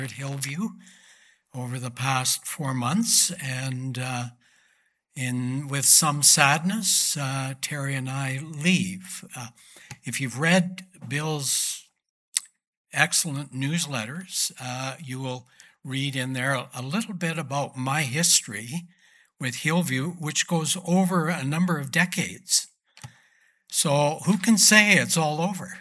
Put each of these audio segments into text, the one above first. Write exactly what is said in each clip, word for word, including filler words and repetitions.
at Hillview over the past four months, and uh, in with some sadness, uh, Terry and I leave. Uh, if you've read Bill's excellent newsletters, uh, you will read in there a little bit about my history with Hillview, which goes over a number of decades. So who can say it's all over?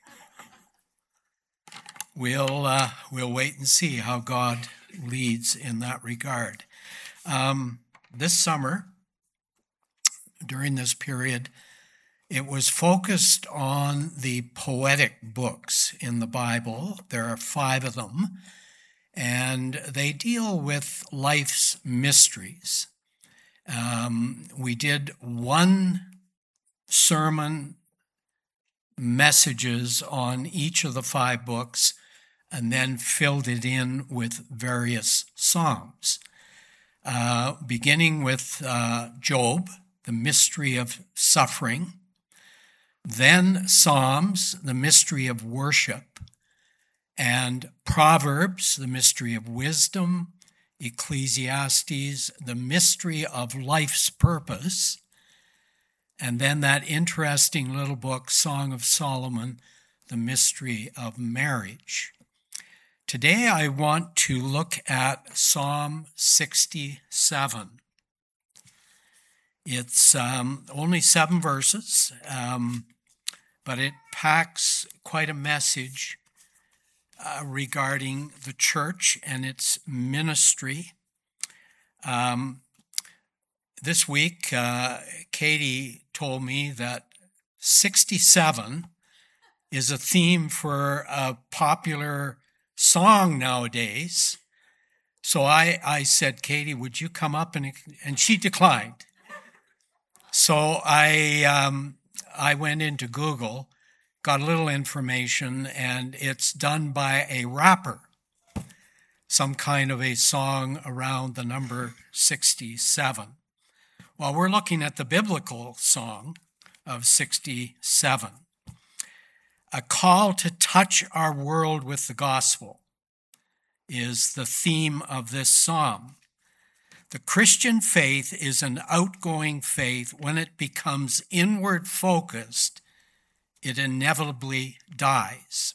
We'll uh, we'll wait and see how God leads in that regard. Um, this summer, during this period, it was focused on the poetic books in the Bible. There are five of them, and they deal with life's mysteries. Um, we did one sermon messages on each of the five books and then filled it in with various psalms, uh, beginning with uh, Job, the mystery of suffering, then Psalms, the mystery of worship, and Proverbs, the mystery of wisdom, Ecclesiastes, the mystery of life's purpose, and then that interesting little book, Song of Solomon, the mystery of marriage. Today I want to look at Psalm sixty-seven. It's um, only seven verses, um, but it packs quite a message uh, regarding the church and its ministry. Um, this week, uh, Katie told me that sixty-seven is a theme for a popular song nowadays. So I, I said, Katie, would you come up? And, and she declined. So I um, I went into Google, got a little information, and it's done by a rapper, some kind of a song around the number sixty-seven. Well, we're looking at the biblical song of sixty-seven. A call to touch our world with the gospel is the theme of this psalm. The Christian faith is an outgoing faith. When it becomes inward focused, it inevitably dies.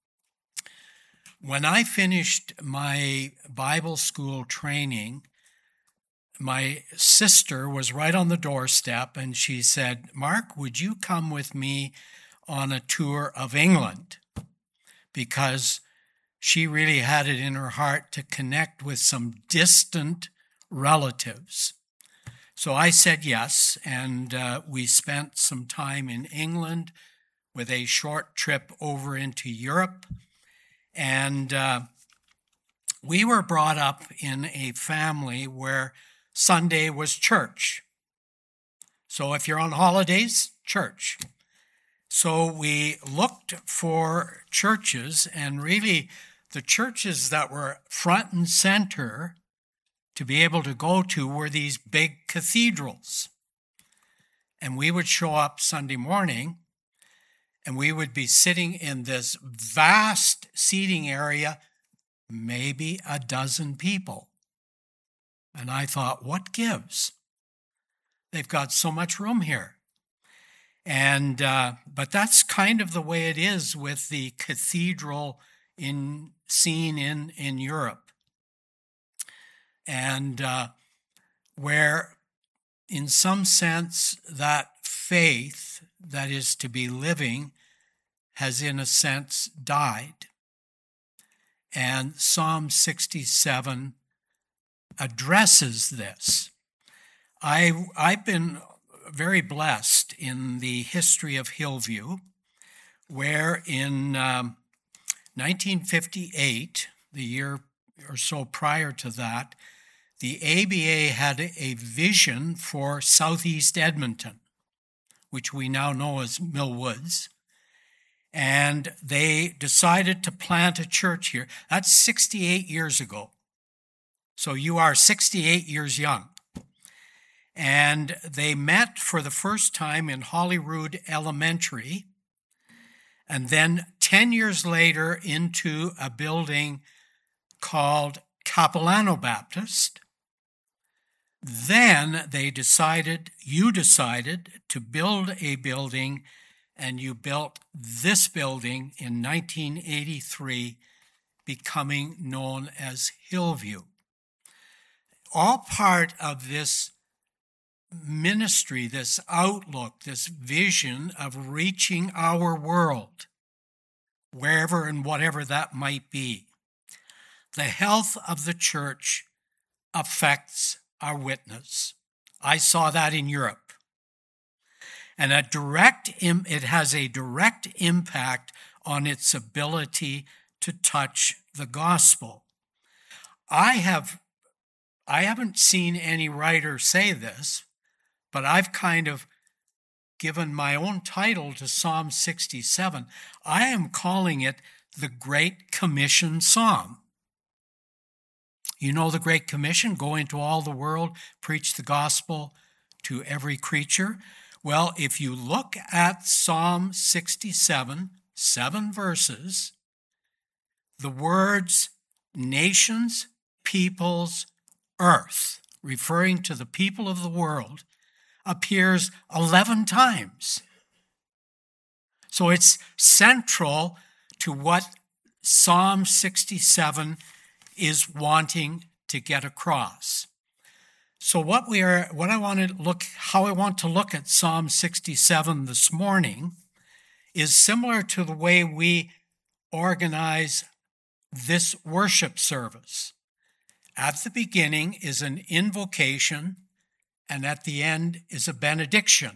When I finished my Bible school training, my sister was right on the doorstep and she said, Mark, would you come with me on a tour of England? Because she really had it in her heart to connect with some distant relatives. So I said yes, and uh, we spent some time in England with a short trip over into Europe. And uh, we were brought up in a family where Sunday was church. So if you're on holidays, church. So we looked for churches, and really the churches that were front and center to be able to go to were these big cathedrals. And we would show up Sunday morning, and we would be sitting in this vast seating area, maybe a dozen people. And I thought, what gives? They've got so much room here. And uh, but that's kind of the way it is with the cathedral in scene in, in Europe. And uh, where, in some sense, that faith that is to be living has, in a sense, died. And Psalm sixty-seven addresses this. I, I've been very blessed in the history of Hillview, where in um, nineteen fifty-eight, the year or so prior to that, the A B A had a vision for Southeast Edmonton, which we now know as Mill Woods, and they decided to plant a church here. That's sixty-eight years ago. So you are sixty-eight years young. And they met for the first time in Holyrood Elementary, and then ten years later into a building called Capilano Baptist. Then they decided, you decided to build a building, and you built this building in nineteen eighty-three, becoming known as Hillview. All part of this ministry, this outlook, this vision of reaching our world, wherever and whatever that might be. The health of the church affects our witness. I saw that in Europe. And a direct, it has a direct impact on its ability to touch the gospel. I have, I haven't seen any writer say this, but I've kind of given my own title to Psalm sixty-seven. I am calling it the Great Commission Psalm. You know the Great Commission, go into all the world, preach the gospel to every creature. Well, if you look at Psalm sixty-seven, seven verses, the words nations, peoples, earth, referring to the people of the world, appears eleven times. So it's central to what Psalm sixty-seven is wanting to get across. So what we are, what I want to look, how I want to look at Psalm sixty-seven this morning is similar to the way we organize this worship service. At the beginning is an invocation, and at the end is a benediction.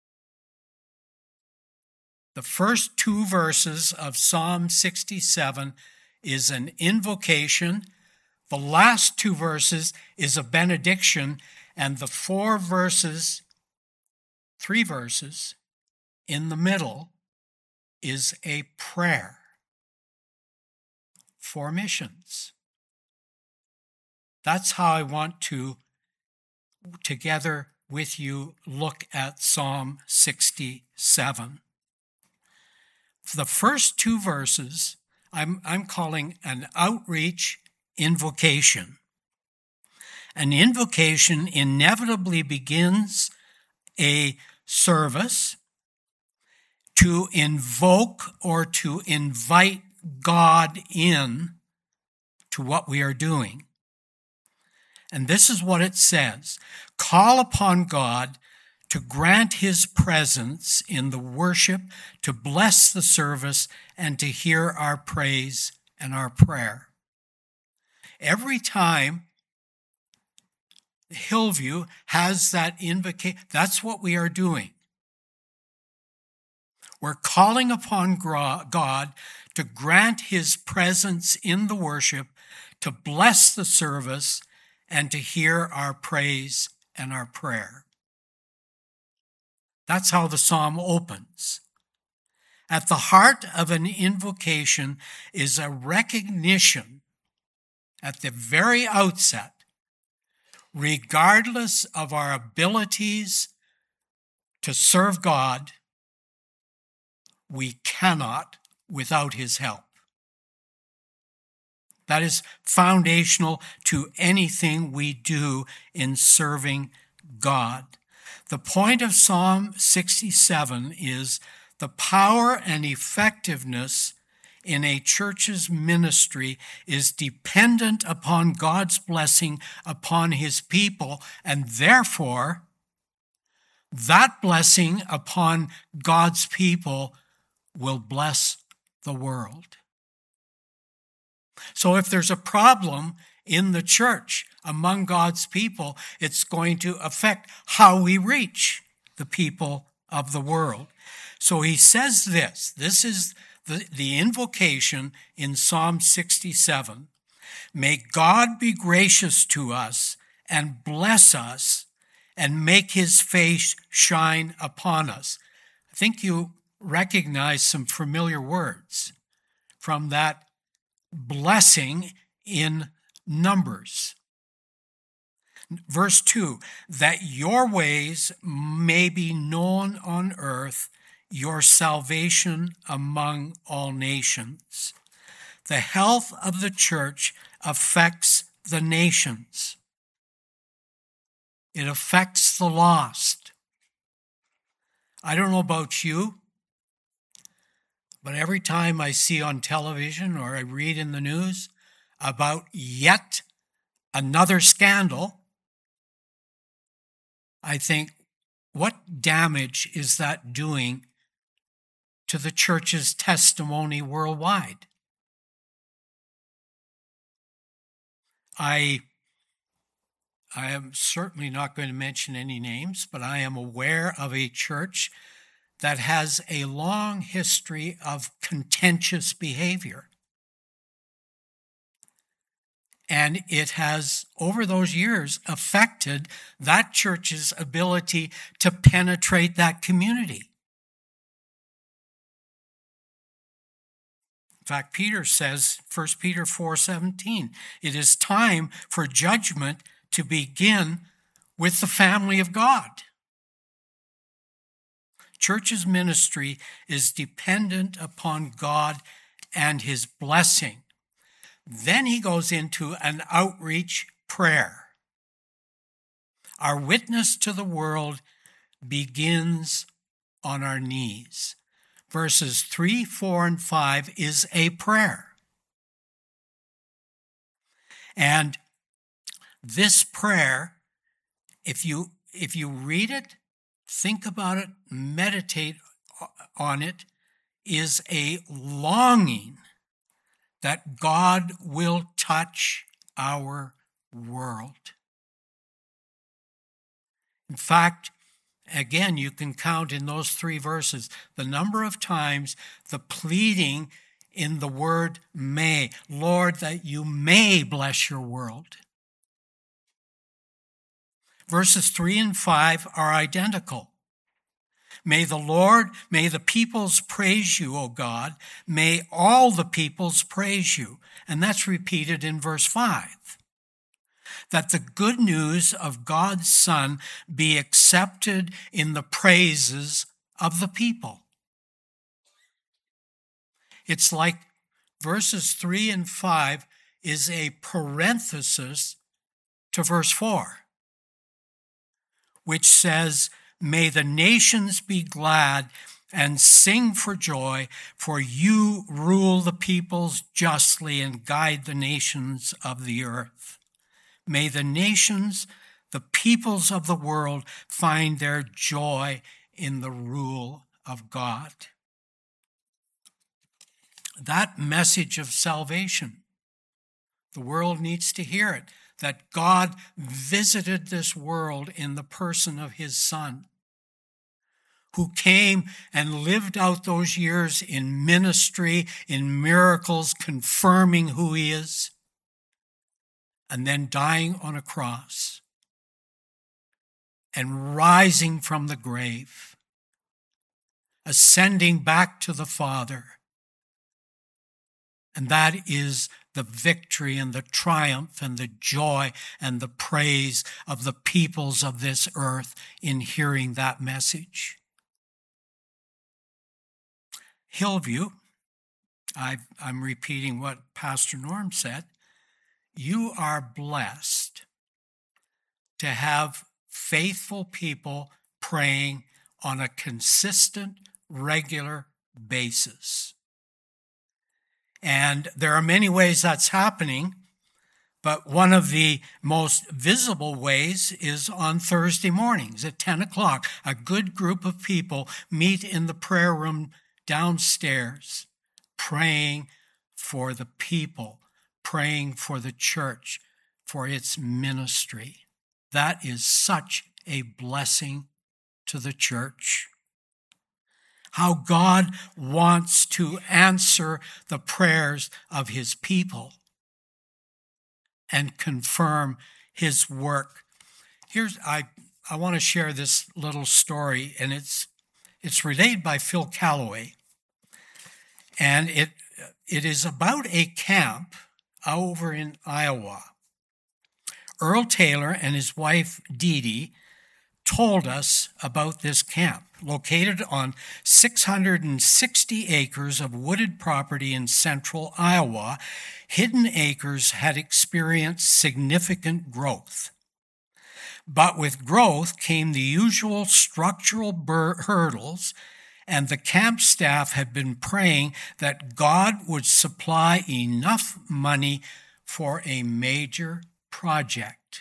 The first two verses of Psalm sixty-seven is an invocation. The last two verses is a benediction, and the four verses, three verses in the middle is a prayer for missions. That's how I want to, together with you, look at Psalm sixty-seven. The first two verses I'm, I'm calling an outreach invocation. An invocation inevitably begins a service to invoke or to invite God in to what we are doing. And this is what it says: call upon God to grant his presence in the worship, to bless the service, and to hear our praise and our prayer. Every time Hillview has that invocation, that's what we are doing. We're calling upon God to grant his presence in the worship, to bless the service, and to hear our praise and our prayer. That's how the psalm opens. At the heart of an invocation is a recognition at the very outset, regardless of our abilities to serve God, we cannot without his help. That is foundational to anything we do in serving God. The point of Psalm sixty-seven is the power and effectiveness in a church's ministry is dependent upon God's blessing upon his people, and therefore, that blessing upon God's people will bless the world. So if there's a problem in the church among God's people, it's going to affect how we reach the people of the world. So he says this, this is the, the invocation in Psalm sixty-seven. May God be gracious to us and bless us and make his face shine upon us. I think you recognize some familiar words from that blessing in Numbers. Verse two, that your ways may be known on earth, your salvation among all nations. The health of the church affects the nations. It affects the lost. I don't know about you, but every time I see on television or I read in the news about yet another scandal, I think, what damage is that doing to the church's testimony worldwide? I, I am certainly not going to mention any names, but I am aware of a church that has a long history of contentious behavior. And it has, over those years, affected that church's ability to penetrate that community. In fact, Peter says, First Peter four seventeen, it is time for judgment to begin with the family of God. Church's ministry is dependent upon God and his blessing. Then he goes into an outreach prayer. Our witness to the world begins on our knees. Verses three, four, and five is a prayer. And this prayer, if you, if you read it, think about it, meditate on it, is a longing that God will touch our world. In fact, again, you can count in those three verses the number of times the pleading in the word may. Lord, that you may bless your world. Verses three and five are identical. May the Lord, may the peoples praise you, O God. May all the peoples praise you. And that's repeated in verse five. That the good news of God's Son be accepted in the praises of the people. It's like verses three and five is a parenthesis to verse four, which says, may the nations be glad and sing for joy, for you rule the peoples justly and guide the nations of the earth. May the nations, the peoples of the world, find their joy in the rule of God. That message of salvation, the world needs to hear it, that God visited this world in the person of his Son, who came and lived out those years in ministry, in miracles, confirming who he is, and then dying on a cross and rising from the grave, ascending back to the Father. And that is the victory and the triumph and the joy and the praise of the peoples of this earth in hearing that message. Hillview, I've, I'm repeating what Pastor Norm said, you are blessed to have faithful people praying on a consistent, regular basis. And there are many ways that's happening, but one of the most visible ways is on Thursday mornings at ten o'clock. A good group of people meet in the prayer room downstairs, praying for the people, praying for the church, for its ministry. That is such a blessing to the church. How God wants to answer the prayers of his people and confirm his work. Here's, I, I want to share this little story, and it's, it's relayed by Phil Calloway. And it, it is about a camp over in Iowa. Earl Taylor and his wife, Dee Dee, told us about this camp. Located on six hundred sixty acres of wooded property in central Iowa, Hidden Acres had experienced significant growth. But with growth came the usual structural bur- hurdles, and the camp staff had been praying that God would supply enough money for a major project.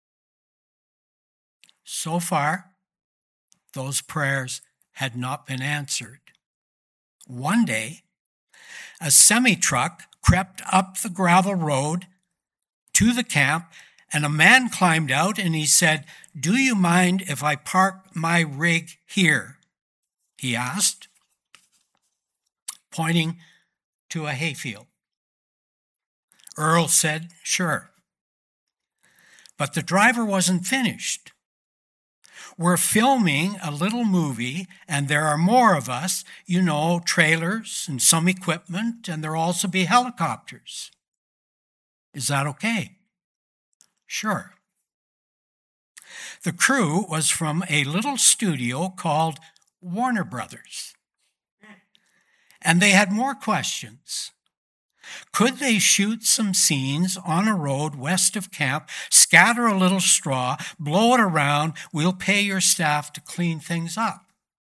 So far, those prayers had not been answered. One day, a semi-truck crept up the gravel road to the camp, and a man climbed out and he said, "Do you mind if I park my rig here?" he asked, pointing to a hayfield. Earl said, "Sure." But the driver wasn't finished. "We're filming a little movie, and there are more of us, you know, trailers and some equipment, and there'll also be helicopters. Is that okay?" "Sure." The crew was from a little studio called Warner Brothers, and they had more questions. Could they shoot some scenes on a road west of camp, scatter a little straw, blow it around, we'll pay your staff to clean things up?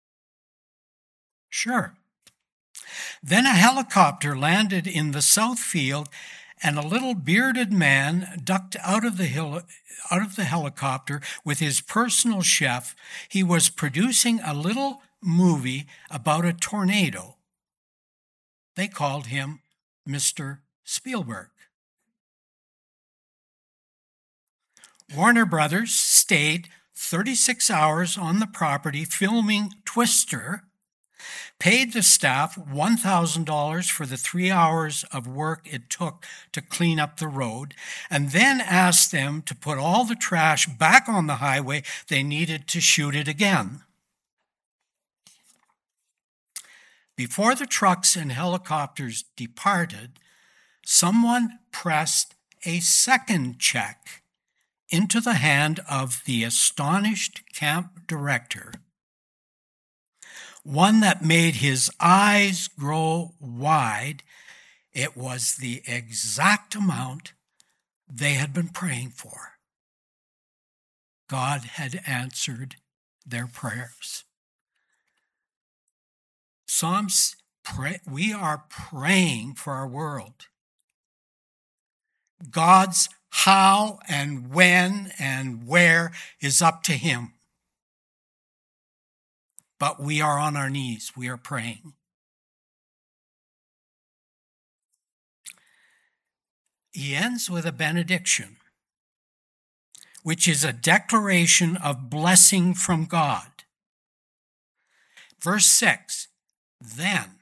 Sure. Then a helicopter landed in the south field, and a little bearded man ducked out of the hill, out of the helicopter with his personal chef. He was producing a little movie about a tornado. They called him Mister Spielberg. Warner Brothers stayed thirty-six hours on the property filming Twister, paid the staff one thousand dollars for the three hours of work it took to clean up the road, and then asked them to put all the trash back on the highway. They needed to shoot it again. Before the trucks and helicopters departed, someone pressed a second check into the hand of the astonished camp director, one that made his eyes grow wide. It was the exact amount they had been praying for. God had answered their prayers. Psalms, pray, we are praying for our world. God's how and when and where is up to him. But we are on our knees. We are praying. He ends with a benediction, which is a declaration of blessing from God. Verse six, then,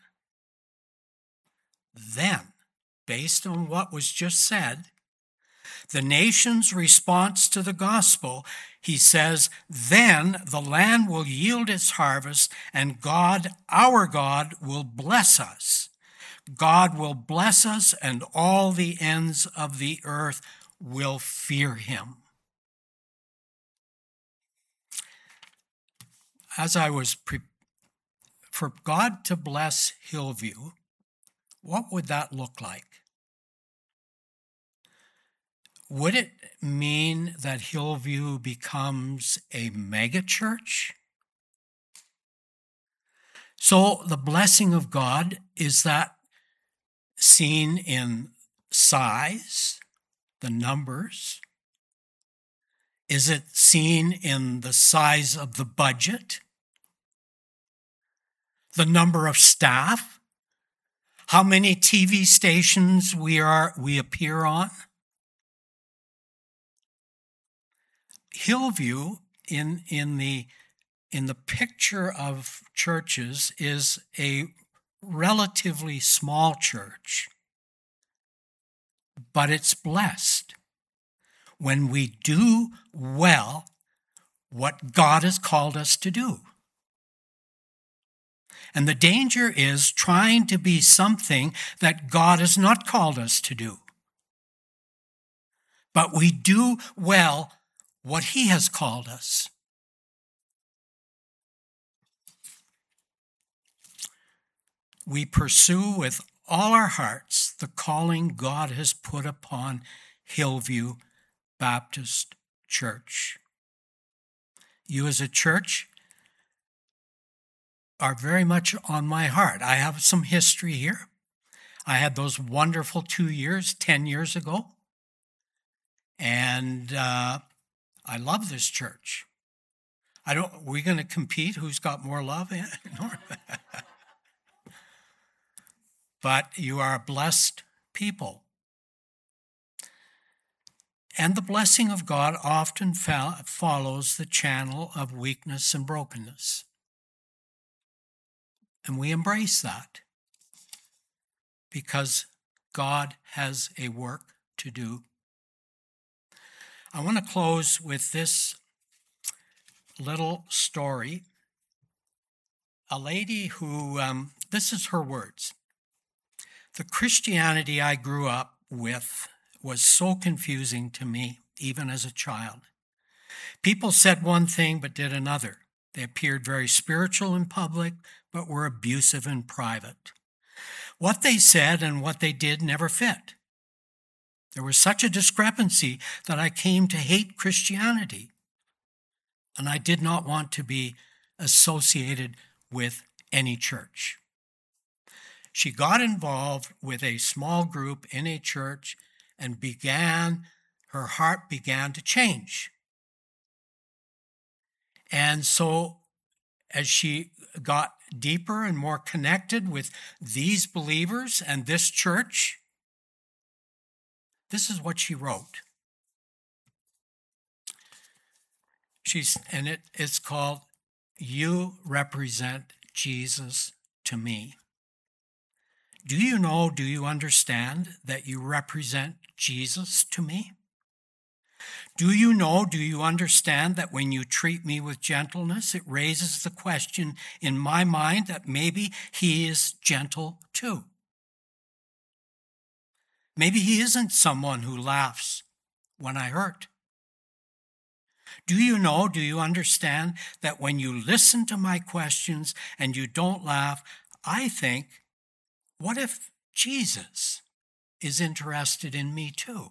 then, based on what was just said, the nation's response to the gospel, he says, then the land will yield its harvest, and God, our God, will bless us. God will bless us, and all the ends of the earth will fear him. As I was pre- for God to bless Hillview, what would that look like? Would it mean that Hillview becomes a megachurch? So the blessing of God, is that seen in size, the numbers? Is it seen in the size of the budget? The number of staff? How many T V stations we are we appear on? Hillview, in, in the in the picture of churches, is a relatively small church, but it's blessed when we do well what God has called us to do. And the danger is trying to be something that God has not called us to do. But we do well what he has called us. we pursue with all our hearts the calling God has put upon Hillview Baptist Church. You as a church are very much on my heart. I have some history here. I had those wonderful two years, ten years ago, and uh, I love this church. I don't. We're going to compete. Who's got more love? But you are a blessed people. And the blessing of God often fa- follows the channel of weakness and brokenness. And we embrace that because God has a work to do. I want to close with this little story. A lady who, um, this is her words. The Christianity I grew up with was so confusing to me, even as a child. People said one thing but did another. They appeared very spiritual in public, but were abusive in private. What they said and what they did never fit. There was such a discrepancy that I came to hate Christianity, and I did not want to be associated with any church. She got involved with a small group in a church and began, her heart began to change. And so as she got deeper and more connected with these believers and this church, this is what she wrote. She's, and it, it's called, You Represent Jesus to Me. Do you know, do you understand that you represent Jesus to me? Do you know, do you understand that when you treat me with gentleness, it raises the question in my mind that maybe he is gentle too? Maybe he isn't someone who laughs when I hurt. Do you know, do you understand that when you listen to my questions and you don't laugh, I think, what if Jesus is interested in me too?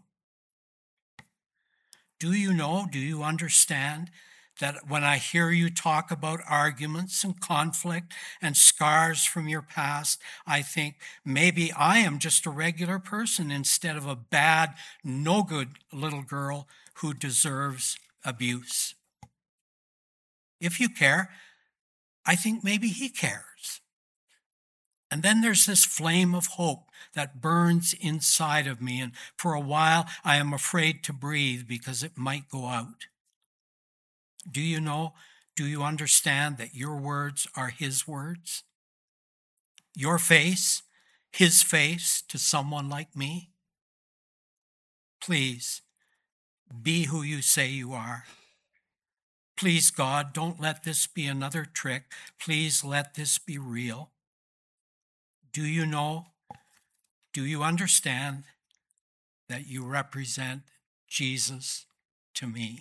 Do you know, do you understand that when I hear you talk about arguments and conflict and scars from your past, I think maybe I am just a regular person instead of a bad, no good little girl who deserves abuse? If you care, I think maybe he cares. And then there's this flame of hope that burns inside of me, and for a while I am afraid to breathe because it might go out. Do you know, do you understand that your words are his words? Your face, his face to someone like me? Please, be who you say you are. Please, God, don't let this be another trick. Please let this be real. Do you know, do you understand that you represent Jesus to me?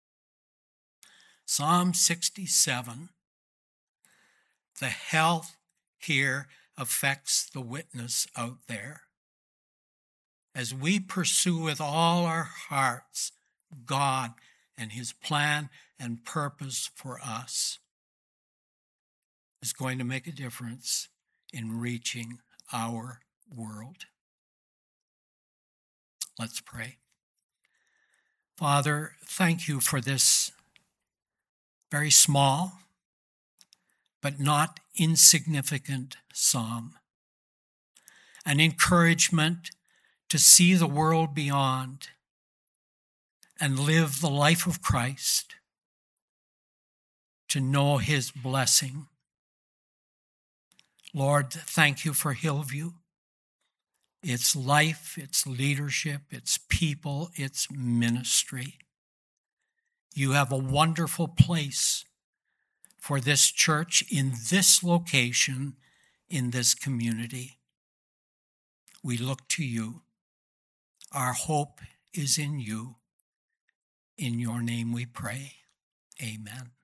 Psalm sixty-seven, the health here affects the witness out there. As we pursue with all our hearts God and his plan and purpose for us, is going to make a difference in reaching our world. Let's pray. Father, thank you for this very small but not insignificant psalm. An encouragement to see the world beyond and live the life of Christ, to know his blessing. Lord, thank you for Hillview, its life, its leadership, its people, its ministry. You have a wonderful place for this church in this location, in this community. We look to you. Our hope is in you. In your name we pray. Amen.